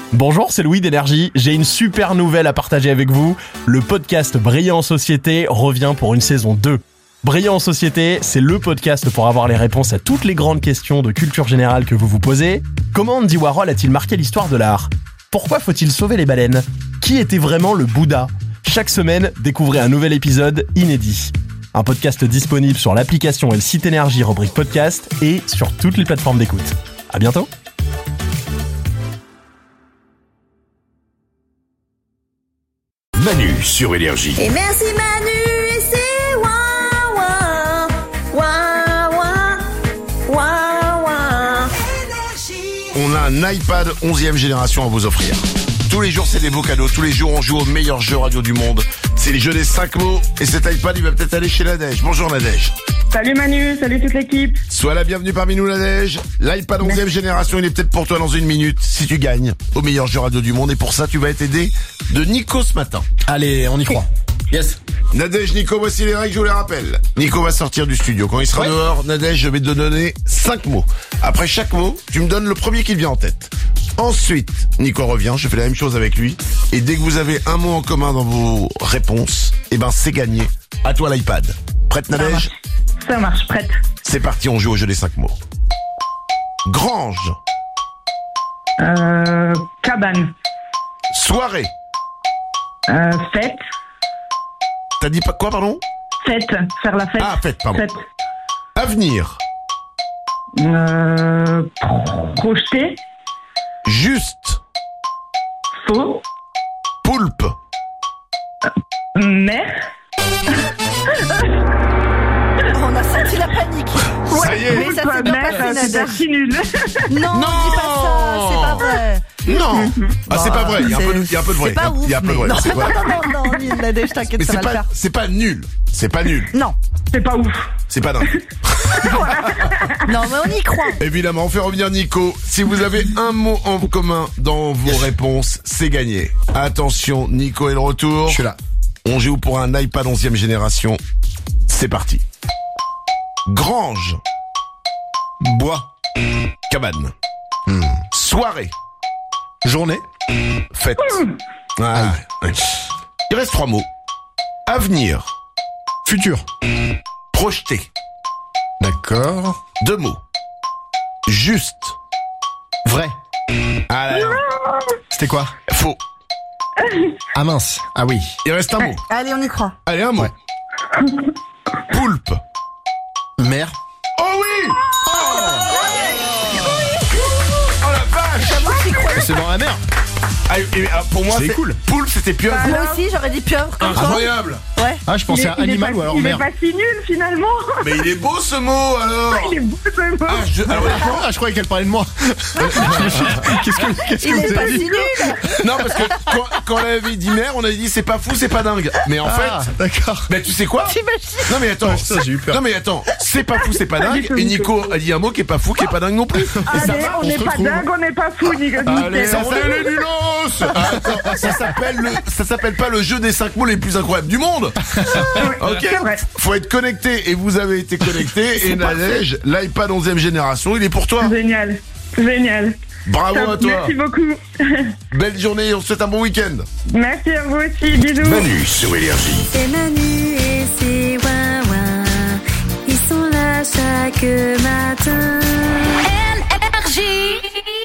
Bonjour, c'est Louis d'Énergie. J'ai une super nouvelle à partager avec vous. Le podcast Brillant en Société revient pour une saison 2. Brillant en Société, c'est le podcast pour avoir les réponses à toutes les grandes questions de culture générale que vous vous posez. Comment Andy Warhol a-t-il marqué l'histoire de l'art ? Pourquoi faut-il sauver les baleines ? Qui était vraiment le Bouddha ? Chaque semaine, découvrez un nouvel épisode inédit. Un podcast disponible sur l'application et le site Énergie rubrique podcast et sur toutes les plateformes d'écoute. À bientôt. Manu sur Énergie. Et merci Manu, et c'est ouin ouin, ouin ouin, ouin. On a un iPad 11e génération à vous offrir. Tous les jours, c'est des beaux cadeaux. Tous les jours, on joue aux meilleurs jeux radio du monde. C'est les jeux des 5 mots. Et cet iPad, il va peut-être aller chez Nadège. Bonjour Nadège. Salut Manu, salut toute l'équipe. Sois la bienvenue parmi nous Nadège. L'iPad 11e génération, il est peut-être pour toi dans une minute. Si tu gagnes aux meilleurs jeux radio du monde. Et pour ça, tu vas être aidé de Nico ce matin. Allez, on y croit. Yes. Nadège, Nico, voici les règles, je vous les rappelle. Nico va sortir du studio. Quand il sera dehors, Nadège, je vais te donner 5 mots. Après chaque mot, tu me donnes le premier qui te vient en tête. Ensuite, Nico revient, je fais la même chose avec lui. Et dès que vous avez un mot en commun dans vos réponses, c'est gagné. À toi l'iPad. Prête Nadège ? Ça marche, prête. C'est parti, on joue au jeu des 5 mots. Grange. Cabane. Soirée. Fête. T'as dit pas quoi, pardon ? Fête. Faire la fête. Ah, fête, pardon. Fête. Avenir. Projeter. Juste. Faux. Poulpe. Mer. On a senti la panique. Ça y est. Mais ça s'est bien passé, C'est Nadège. archi nul. Non, dis pas ça, c'est pas vrai. Non. Ah, c'est pas vrai. Il y a un peu de vrai. C'est pas ouf, Il y a un peu de mais vrai. non, C'est vrai. non, nul, Nadège, t'inquiète, Mais ça va le faire. c'est pas nul. C'est pas nul. Non, C'est pas ouf. C'est pas dingue. non, mais on y croit. Évidemment, on fait revenir Nico. Si vous avez un mot en commun dans vos réponses, c'est gagné. Attention, Nico est de retour. Je suis là. On joue pour un iPad 11e génération. C'est parti. Grange. Bois. Cabane. Soirée. Journée. Fête. Ah, ouais. Il reste 3 mots. Avenir. Futur. Projeter. D'accord. 2 mots. Juste. Vrai. Ah là là. C'était quoi ? Faux. Ah mince. Ah oui. Il reste un mot. Allez, on y croit. Allez, un mot. Ouais. Poulpe. Mer. Oh oui. Oh la vache. C'est dans la mer. Pour moi, C'est cool. Poulpe, c'était pieuvre. Moi aussi, j'aurais dit pieuvre comme toi. Incroyable. Ouais. Ah, je pensais à animal ou alors Il est mer. pas si nul finalement. Mais il est beau ce mot alors. Il est beau ce mot. Ah, je croyais qu'elle parlait de moi. Qu'est-ce que Il vous est pas avez si dit ? nul. Non, parce que quand on avait dit mère, on avait dit c'est pas fou, c'est pas dingue. Mais en Ah, fait, d'accord. tu sais quoi ? T'imagines ? Non mais attends, Putain, j'ai eu peur. Non mais attends, c'est pas fou, c'est pas dingue. Et Nico a dit un mot qui est pas fou, qui est pas dingue non plus. Et ça Allez, va, on se n'est pas retrouve. dingue, on n'est pas fou, Nico. Allez, nickel. On est les nulos. Attends, ça s'appelle pas le jeu des 5 mots les plus incroyables du monde. Ok. C'est vrai. Faut être connecté et vous avez été connecté. Et Nadège, l'iPad 11e génération, il est pour toi. Génial. Génial. Bravo Top, à toi. Merci beaucoup. Belle journée et on te souhaite un bon week-end. Merci à vous aussi. Bisous. Manu sur Énergie. C'est Manu et c'est ouin ouin. Ils sont là chaque matin. Énergie.